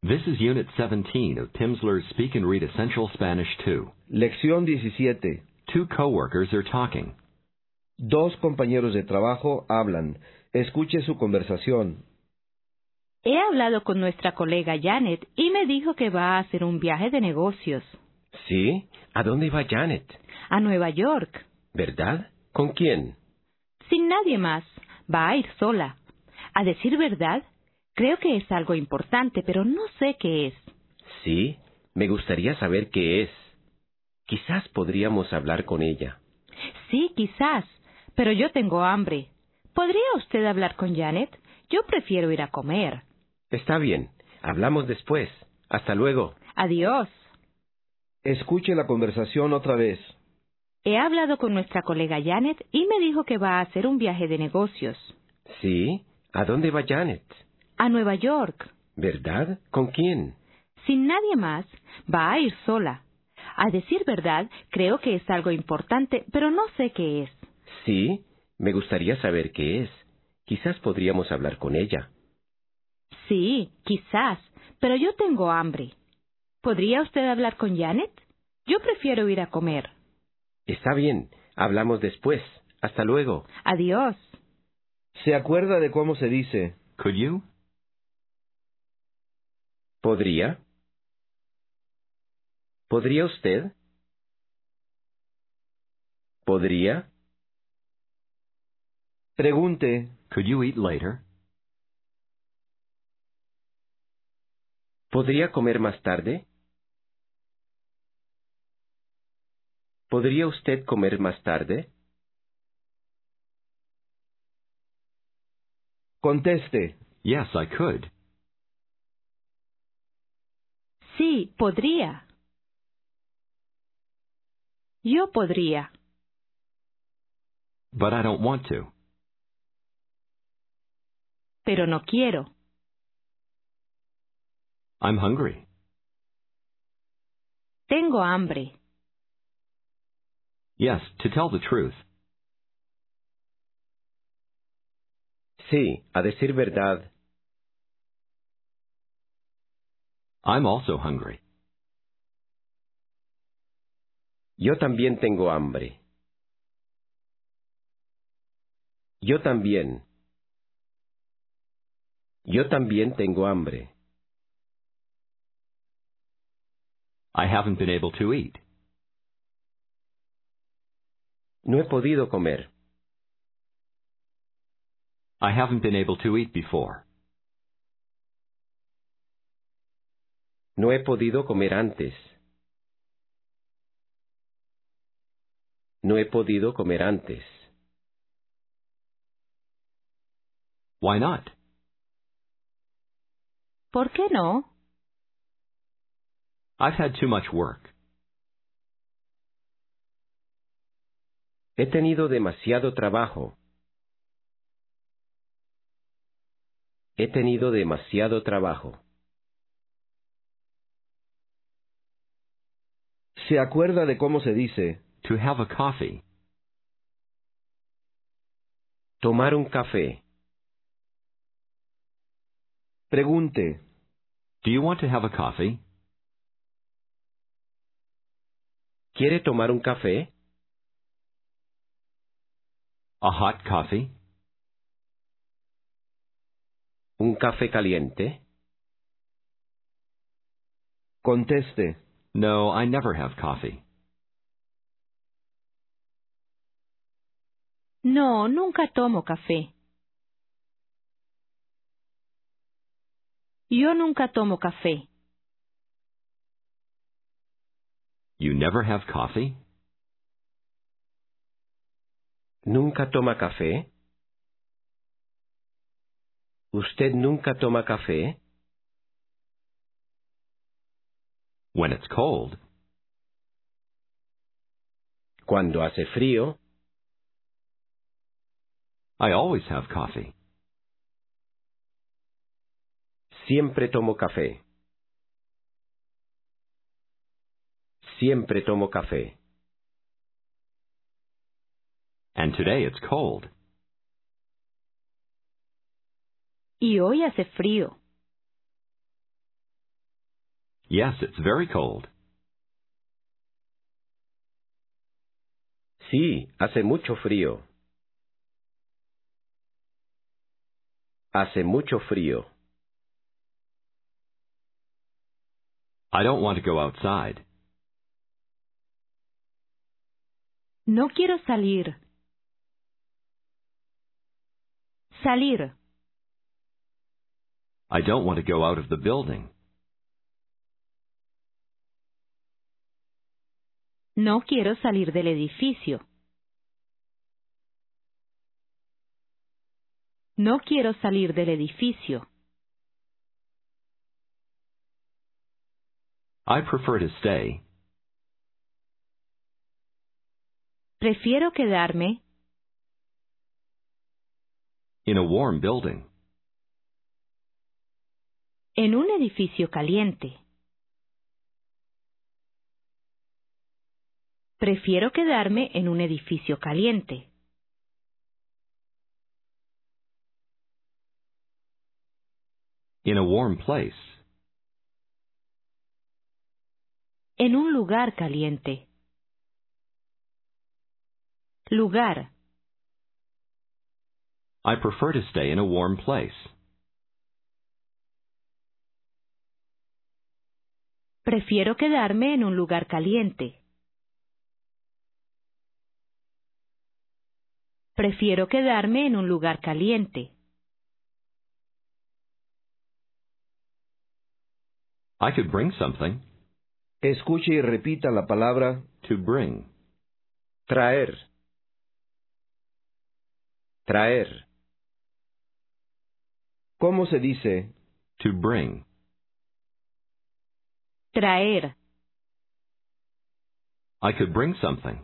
This is Unit 17 of Pimsleur's Speak and Read Essential Spanish 2. Lección 17. Two coworkers are talking. Dos compañeros de trabajo hablan. Escuche su conversación. He hablado con nuestra colega Janet y me dijo que va a hacer un viaje de negocios. ¿Sí? ¿A dónde va Janet? A Nueva York. ¿Verdad? ¿Con quién? Sin nadie más. Va a ir sola. A decir verdad, creo que es algo importante, pero no sé qué es. Sí, me gustaría saber qué es. Quizás podríamos hablar con ella. Sí, quizás, pero yo tengo hambre. ¿Podría usted hablar con Janet? Yo prefiero ir a comer. Está bien, hablamos después. Hasta luego. Adiós. Escuche la conversación otra vez. He hablado con nuestra colega Janet y me dijo que va a hacer un viaje de negocios. ¿Sí? ¿A dónde va Janet? A Nueva York. ¿Verdad? ¿Con quién? Sin nadie más, va a ir sola. A decir verdad, creo que es algo importante, pero no sé qué es. Sí, me gustaría saber qué es. Quizás podríamos hablar con ella. Sí, quizás, pero yo tengo hambre. ¿Podría usted hablar con Janet? Yo prefiero ir a comer. Está bien, hablamos después. Hasta luego. Adiós. ¿Se acuerda de cómo se dice? Could you? ¿Podría? ¿Podría usted? ¿Podría? Pregunte. Could you eat later? ¿Podría comer más tarde? ¿Podría usted comer más tarde? Conteste. Yes, I could. Sí, podría. Yo podría. But I don't want to. Pero no quiero. I'm hungry. Tengo hambre. Yes, to tell the truth. Sí, a decir verdad. I'm also hungry. Yo también tengo hambre. Yo también. Yo también tengo hambre. I haven't been able to eat. No he podido comer. I haven't been able to eat before. No he podido comer antes. No he podido comer antes. Why not? ¿Por qué no? I've had too much work. He tenido demasiado trabajo. He tenido demasiado trabajo. ¿Se acuerda de cómo se dice? To have a coffee. Tomar un café. Pregunte. Do you want to have a coffee? ¿Quiere tomar un café? A hot coffee? ¿Un café caliente? Conteste. No, I never have coffee. No, nunca tomo café. Yo nunca tomo café. You never have coffee? ¿Nunca toma café? ¿Usted nunca toma café? When it's cold. Cuando hace frío. I always have coffee. Siempre tomo café. Siempre tomo café. And today it's cold. Y hoy hace frío. Yes, it's very cold. Sí, hace mucho frío. Hace mucho frío. I don't want to go outside. No quiero salir. Salir. I don't want to go out of the building. No quiero salir del edificio. No quiero salir del edificio. I prefer to stay. Prefiero quedarme In a warm building. en un edificio caliente. Prefiero quedarme en un edificio caliente. In a warm place. En un lugar caliente. Lugar. I prefer to stay in a warm place. Prefiero quedarme en un lugar caliente. Prefiero quedarme en un lugar caliente. I could bring something. Escuche y repita la palabra To bring. Traer. Traer. ¿cómo se dice? To bring. Traer. I could bring something.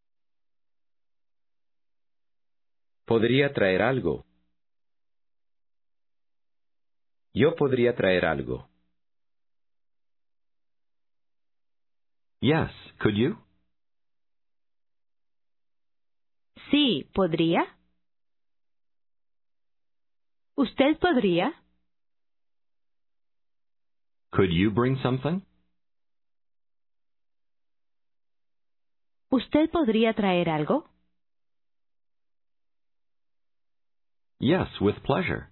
Podría traer algo. Yo podría traer algo. Yes, could you? Sí, ¿podría? ¿Usted podría? Could you bring something? ¿Usted podría traer algo? Yes, with pleasure.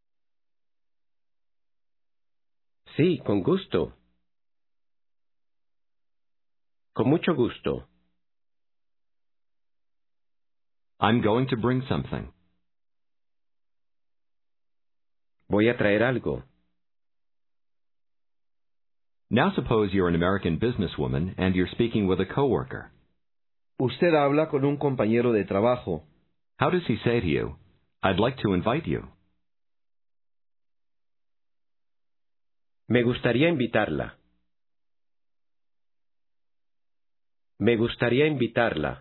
Sí, con gusto. Con mucho gusto. I'm going to bring something. Voy a traer algo. Now suppose you're an American businesswoman and you're speaking with a coworker. Usted habla con un compañero de trabajo. How does he say to you, I'd like to invite you? Me gustaría invitarla. Me gustaría invitarla.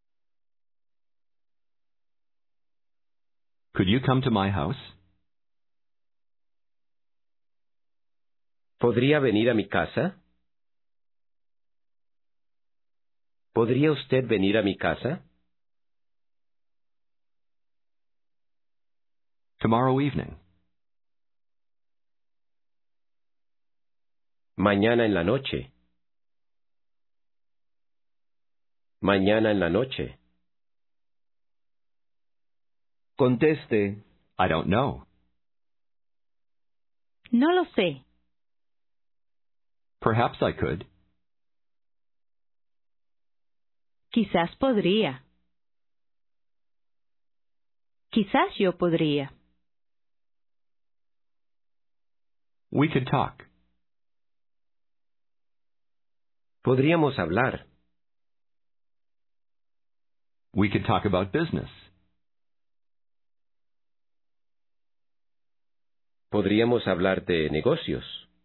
Could you come to my house? ¿Podría venir a mi casa? ¿Podría usted venir a mi casa? Tomorrow evening. Mañana en la noche. Mañana en la noche. Conteste, I don't know. No lo sé. Perhaps I could. Quizás podría. Quizás yo podría. We could talk. Podríamos hablar. We could talk about business. Podríamos hablar de negocios.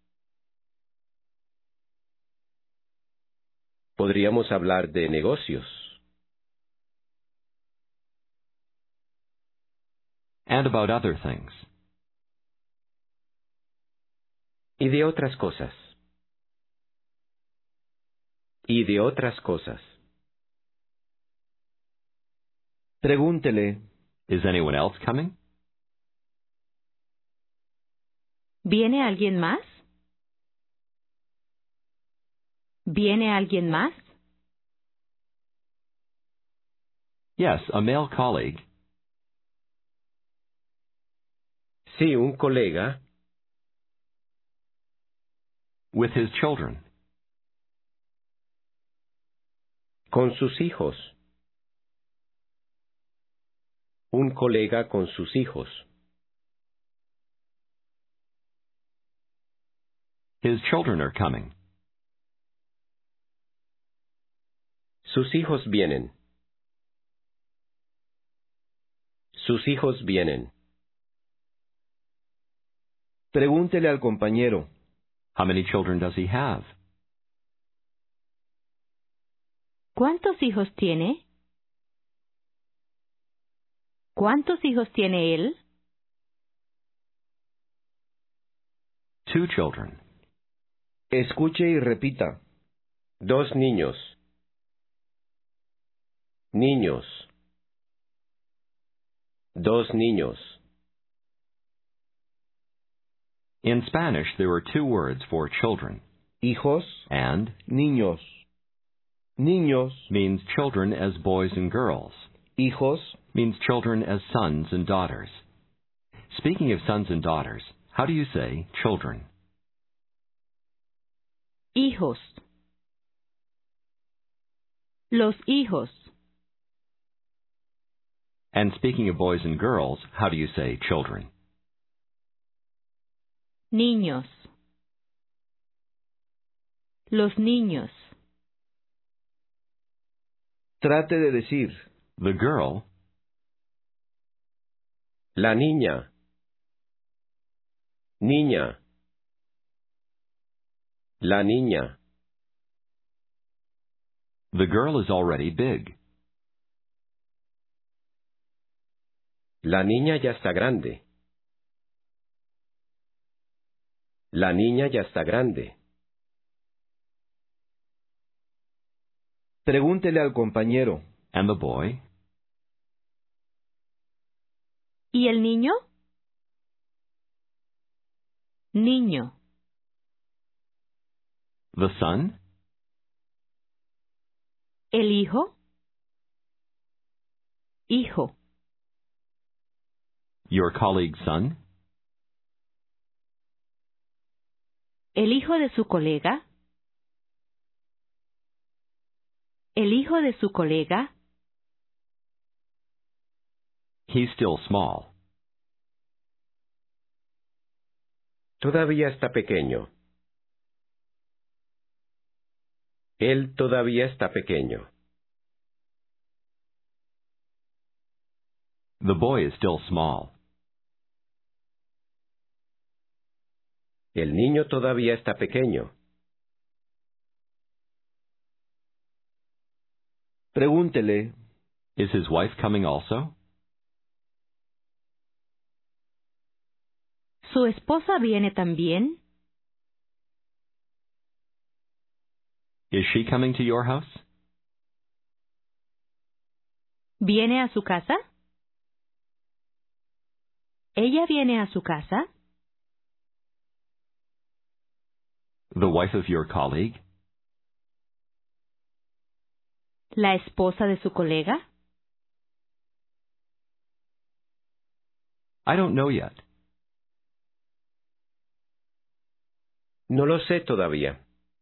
Podríamos hablar de negocios. And about other things. Y de otras cosas. Y de otras cosas. pregúntele, Is anyone else coming? ¿Viene alguien más? ¿Viene alguien más? Yes, a male colleague. Sí, un colega. With his children. Con sus hijos. Un colega con sus hijos. His children are coming. Sus hijos vienen. Sus hijos vienen. Pregúntele al compañero. How many children does he have? ¿Cuántos hijos tiene? ¿Cuántos hijos tiene él? 2 children. Escuche y repita. 2 niños. Niños. 2 niños. In Spanish, there are 2 words for children. Hijos, And niños. Niños, means children as boys and girls. hijos, Means children as sons and daughters. Speaking of sons and daughters, how do you say children? Hijos. Los hijos. And speaking of boys and girls, how do you say children? Niños. Los niños. trate de decir. The girl. La niña. Niña. La niña. The girl is already big. La niña ya está grande. La niña ya está grande. Pregúntele al compañero. And the boy. ¿Y el niño? Niño. The son. ¿El hijo? Hijo. Your colleague's son. ¿El hijo de su colega? ¿El hijo de su colega? He's still small. Todavía está pequeño. Él todavía está pequeño. The boy is still small. El niño todavía está pequeño. Pregúntele. Is his wife coming also? ¿Su esposa viene también? Is she coming to your house? ¿Viene a su casa? ¿Ella viene a su casa? The wife of your colleague? ¿La esposa de su colega? I don't know yet. No lo sé todavía.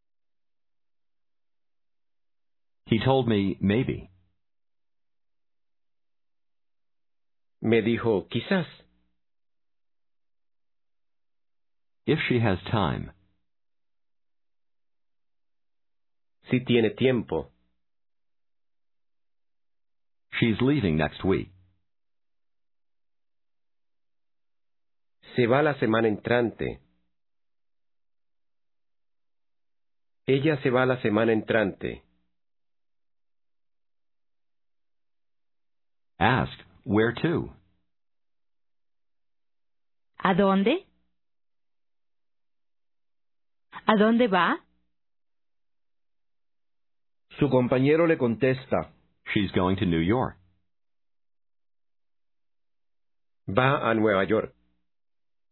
He told me maybe. Me dijo, quizás. If she has time. Si tiene tiempo. She's leaving next week. Se va la semana entrante. Ella se va la semana entrante. Ask, where to? ¿A dónde? ¿A dónde va? Su compañero le contesta. She's going to New York. Va a Nueva York.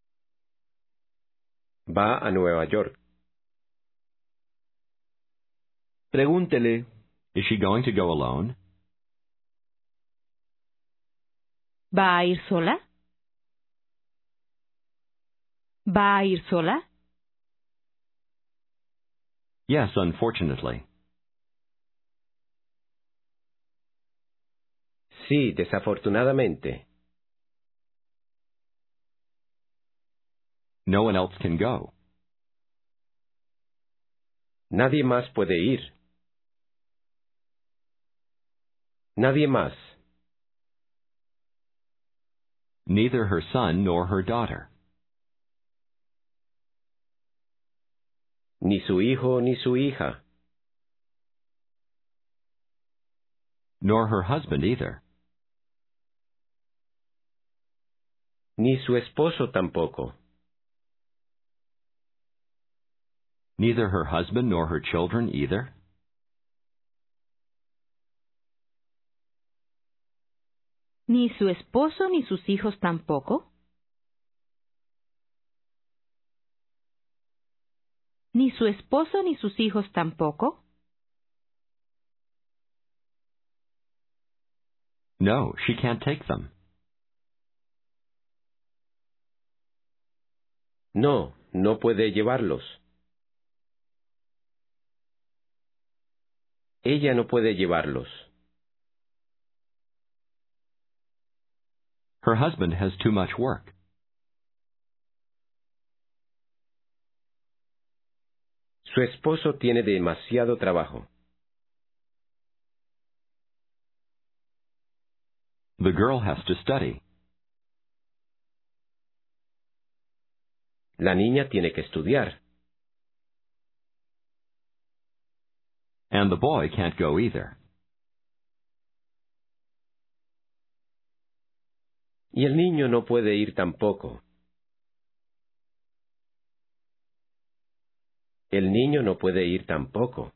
Va a Nueva York. Pregúntele. Is she going to go alone? ¿Va a ir sola? ¿Va a ir sola? Yes, unfortunately. Sí, desafortunadamente. No one else can go. Nadie más puede ir. Nadie más. Neither her son nor her daughter. Ni su hijo ni su hija. Nor her husband either. Ni su esposo tampoco. Neither her husband nor her children either. ¿Ni su esposo ni sus hijos tampoco? ¿Ni su esposo ni sus hijos tampoco? No, she can't take them. No, no puede llevarlos. Ella no puede llevarlos. Her husband has too much work. Su esposo tiene demasiado trabajo. The girl has to study. La niña tiene que estudiar. And the boy can't go either. Y el niño no puede ir tampoco. El niño no puede ir tampoco.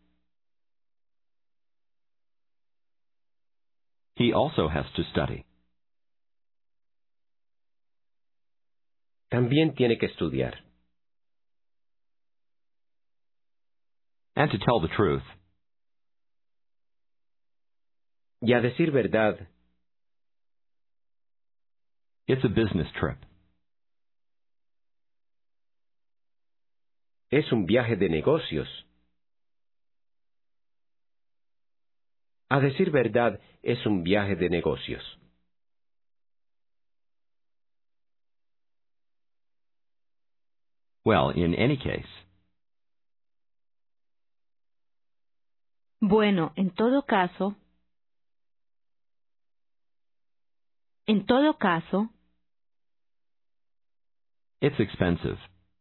He also has to study. También tiene que estudiar. And to tell the truth, Y a decir verdad, it's a business trip. es un viaje de negocios. A decir verdad, es un viaje de negocios. Well, in any case, Bueno, en todo caso, it's expensive.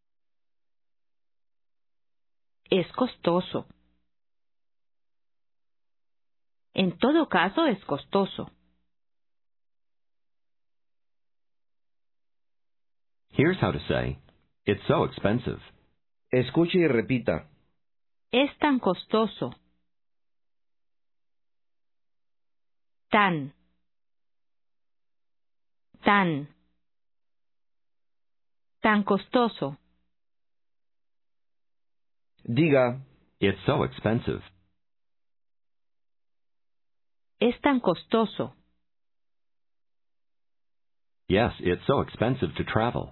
es costoso. En todo caso, es costoso. Here's how to say, it's so expensive. Escuche y repita. Es tan costoso. Tan. Tan costoso. Diga. It's so expensive. Es tan costoso. Yes, it's so expensive to travel.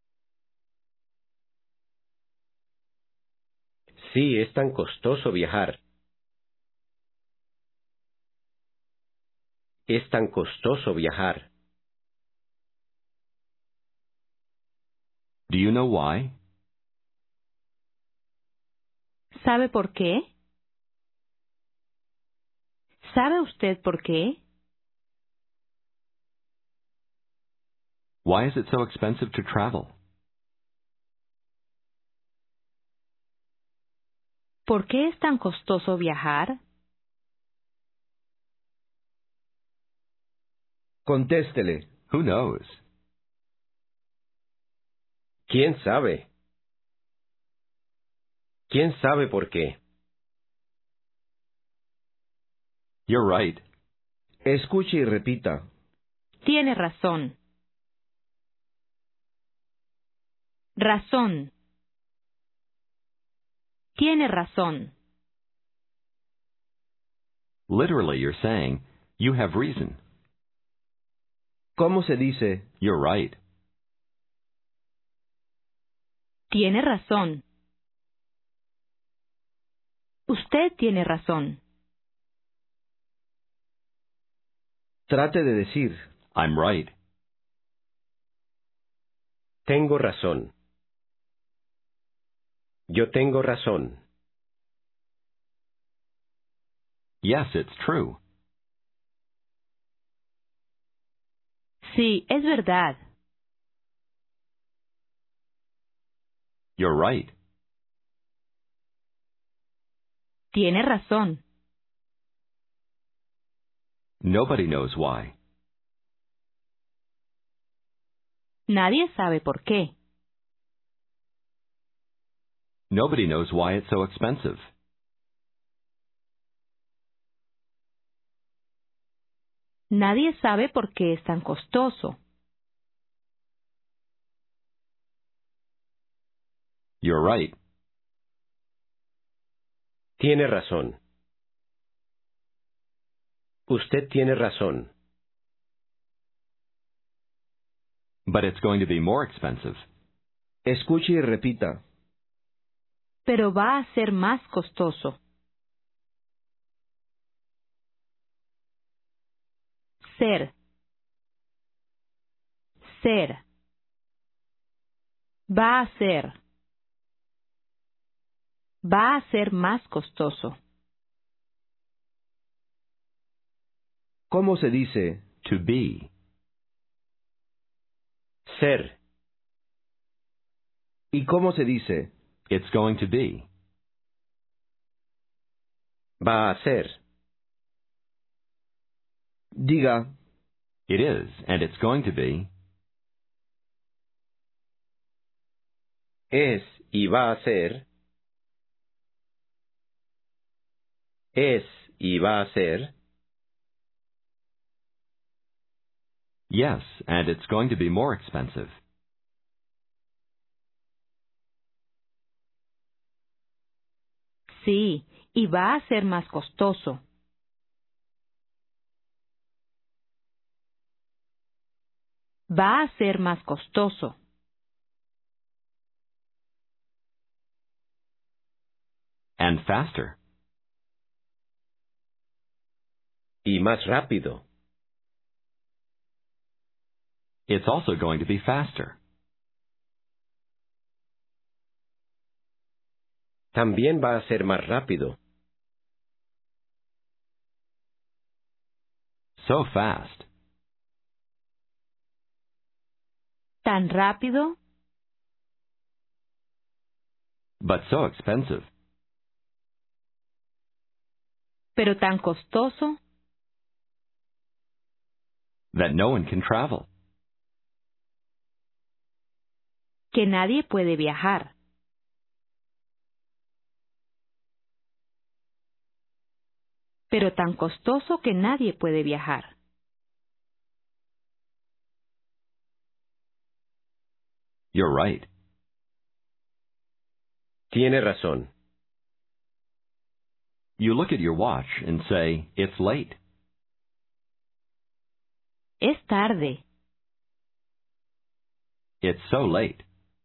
Sí, es tan costoso viajar. Es tan costoso viajar. Do you know why? ¿Sabe por qué? ¿Sabe usted por qué? Why is it so expensive to travel? ¿Por qué es tan costoso viajar? Contéstele. Who knows? ¿Quién sabe? ¿Quién sabe por qué? You're right. Escuche y repita. Tiene razón. Razón. Tiene razón. Literally, you're saying, you have reason. ¿Cómo se dice? You're right. Tiene razón. Usted tiene razón. Trate de decir. I'm right. Tengo razón. Yo tengo razón. Yes, it's true. Sí, es verdad. You're right. Tiene razón. Nobody knows why. Nadie sabe por qué. Nobody knows why it's so expensive. Nadie sabe por qué es tan costoso. You're right. Tiene razón. Usted tiene razón. But it's going to be more expensive. Escuche y repita. Pero va a ser más costoso. Ser. Ser. Va a ser. Va a ser más costoso. ¿Cómo se dice? To be. Ser. ¿Y cómo se dice? It's going to be. Va a ser. Diga. It is, and it's going to be. Es y va a ser. Es y va a ser. Yes, and it's going to be more expensive. Sí, y va a ser más costoso. Va a ser más costoso. And faster. Y más rápido. It's also going to be faster. También va a ser más rápido. So fast. Tan rápido, But so expensive. pero tan costoso, That no one can travel. que nadie puede viajar. Pero tan costoso que nadie puede viajar. You're right. Tiene razón. You look at your watch and say, it's late. Es tarde. It's so late.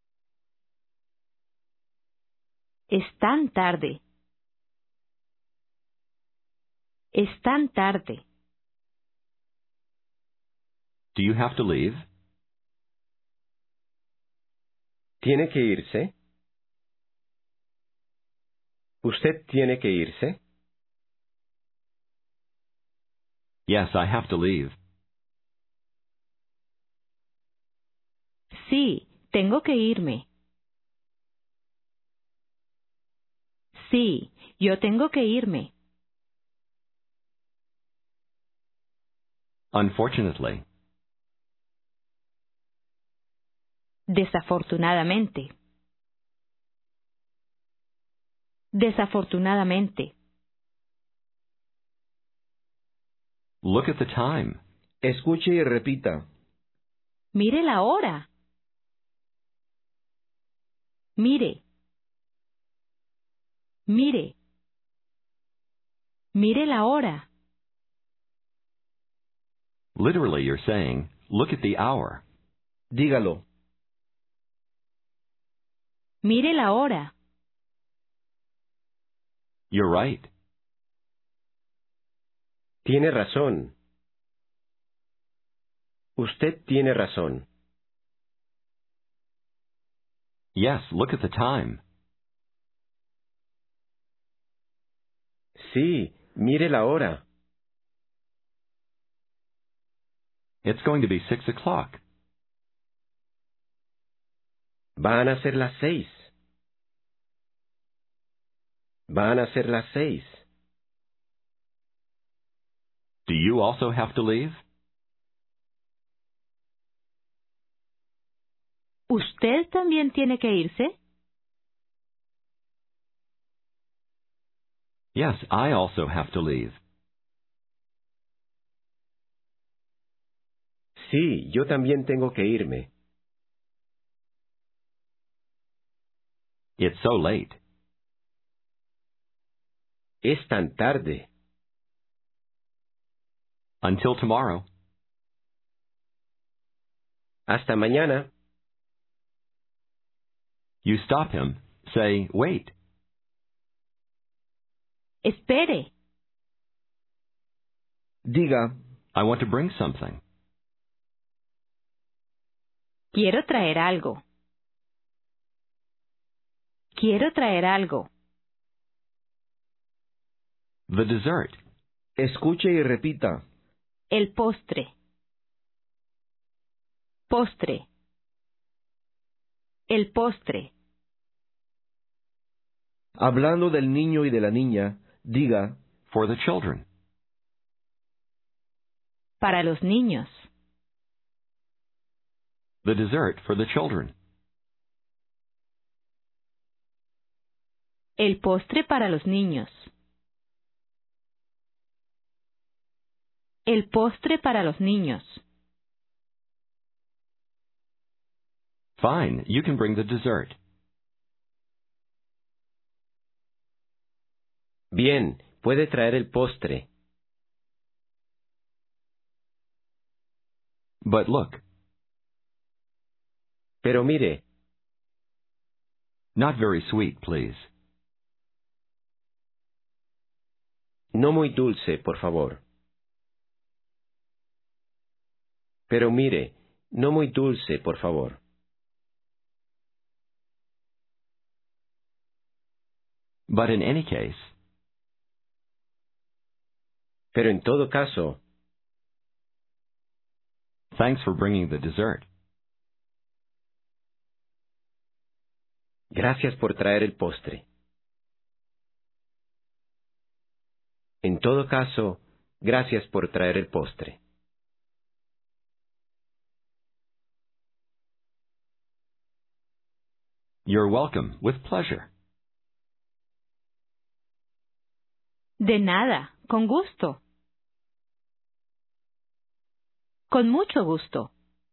Es tan tarde. Es tan tarde. Do you have to leave? ¿Tiene que irse? ¿Usted tiene que irse? Yes, I have to leave. Sí, tengo que irme. Sí, yo tengo que irme. Unfortunately. Desafortunadamente. Desafortunadamente. Look at the time. Escuche y repita. Mire la hora. Mire. Mire. Mire la hora. Literally, you're saying, look at the hour. Dígalo. Mire la hora. You're right. Tiene razón. Usted tiene razón. Yes, look at the time. Sí, mire la hora. It's going to be 6 o'clock. Van a ser las 6. Van a ser las 6. Do you also have to leave? ¿Usted también tiene que irse? Yes, I also have to leave. Sí, yo también tengo que irme. It's so late. Es tan tarde. Until tomorrow. Hasta mañana. You stop him. Say, wait. Espere. Diga, I want to bring something. Quiero traer algo. Quiero traer algo. The dessert. escuche y repita. El postre. Postre. El postre. Hablando del niño y de la niña, diga, For the children. Para los niños. The dessert for the children. El postre para los niños. El postre para los niños. Fine, you can bring the dessert. Bien, puede traer el postre. But look, Pero mire, not very sweet, please. no muy dulce, por favor. Pero mire, no muy dulce, por favor. But in any case, Pero en todo caso, thanks for bringing the dessert. gracias por traer el postre. En todo caso, gracias por traer el postre. You're welcome, with pleasure. De nada, con gusto. Con mucho gusto.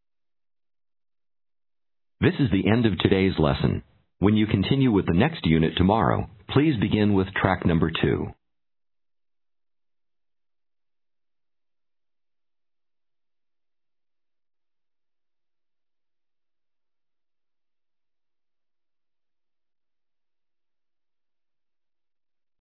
This is the end of today's lesson. When you continue with the next unit tomorrow, please begin with track number 2.